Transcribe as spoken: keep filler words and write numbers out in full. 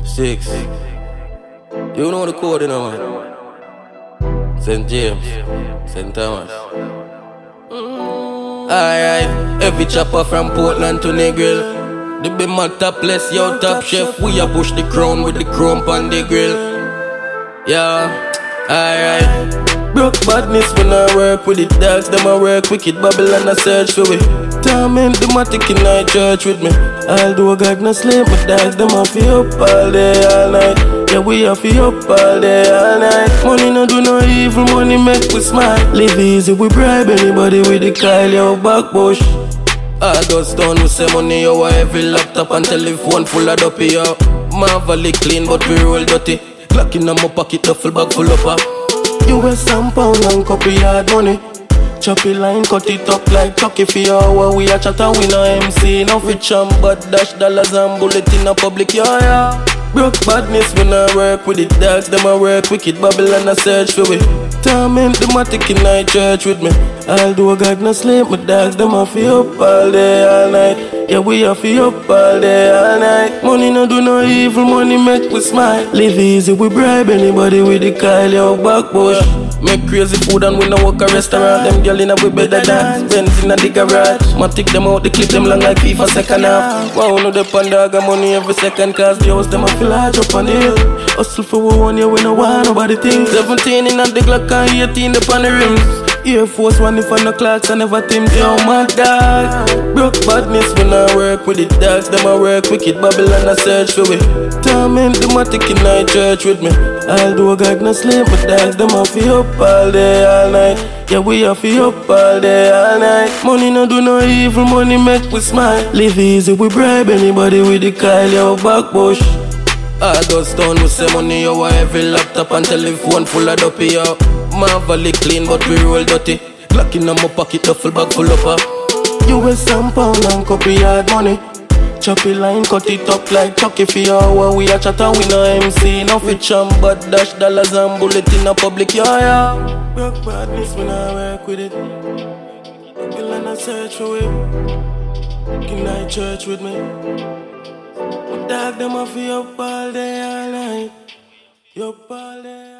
Six. You know the code, you know, man. Saint James, Saint Thomas. Alright, every chopper from Portland to Negril. The be my topless, yo top chef. We a push the crown with the chrome on the grill. Yeah, alright. Broke badness when I work with it. Dogs, them I work wicked. Babylon I search for it. Torment the matic in my church with me. Although God no sleep, but dogs, them I feel up all day, all night. Yeah, we have to up all day, all night. Money no do no evil, money make we smile. Live easy, we bribe anybody with the Kyle, yo, back bush. August done, we say money, yo, every laptop and telephone full of dopey, yo. Marvelly clean, but we roll dirty. Glock in my pocket, duffel bag full of up. U S some pound and copy hard money. Choppy line, cut it up like Chucky for your hour. We a chat and we no M C. No fit champ, but dash dollars and bullet in a public, yeah, yeah. Broke badness when I work with it. Dogs, them I work wicked. Babylon I search for it. Torment the matic in my church with me. Although God no sleep, my dogs, them I feel up all day, all night. Yeah, we have to up all day, all night. Money no do no evil, money make we smile. Live easy, we bribe anybody with the Kyle, yo, back bush. Make crazy food and we no work a restaurant. Them girl in a we better dance. Benz in a the garage. Ma take them out, they clip them long like FIFA second half. Wow, no dep on dog money every second. Cause the house them a feel large up on the hill. Hustle for one year we no want nobody think. Seventeen in a the Glock and eighteen up on the rims. Air Force One if I no clocks and never team. Yo, my dog. Broke badness when I work with it. Dogs, them I work wicked. Babylon I search for it. Torment the matic in my church with me. Although God no sleep, but dogs, them I feel up all day, all night. Yeah, we have to up all day, all night. Money no do no evil, money make we smile. Live easy, we bribe anybody with the Kyle, yo, back bush. August done, we say money, yo, every laptop and telephone full of dopey, yo. Marvelly clean, but we roll dirty. Glock in my pocket, duffel bag full of up. U S some pound and copy hard money. Choppy line, cut it up like Chucky for your hour. We a chat and we no M C. No fit champ, but dash dollars and bullet in a public, yeah, yeah. Broke badness when I work with it. Girl and I search for it. In my church with me. My dog them off you up all day, all night. You up all day.